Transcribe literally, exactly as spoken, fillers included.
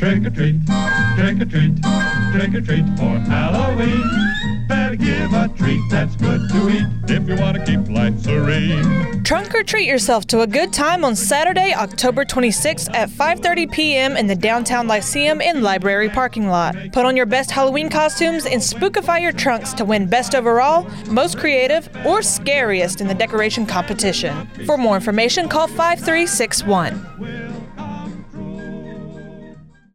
Trick or treat, trick or treat, trick or treat for Halloween. Better give a treat that's good to eat if you want to keep life serene. Trunk or treat yourself to a good time on Saturday, October twenty-sixth at five thirty p.m. in the Downtown Lyceum and Library parking lot. Put on your best Halloween costumes and spookify your trunks to win Best Overall, Most Creative, or Scariest in the decoration competition. For more information, call five three six one.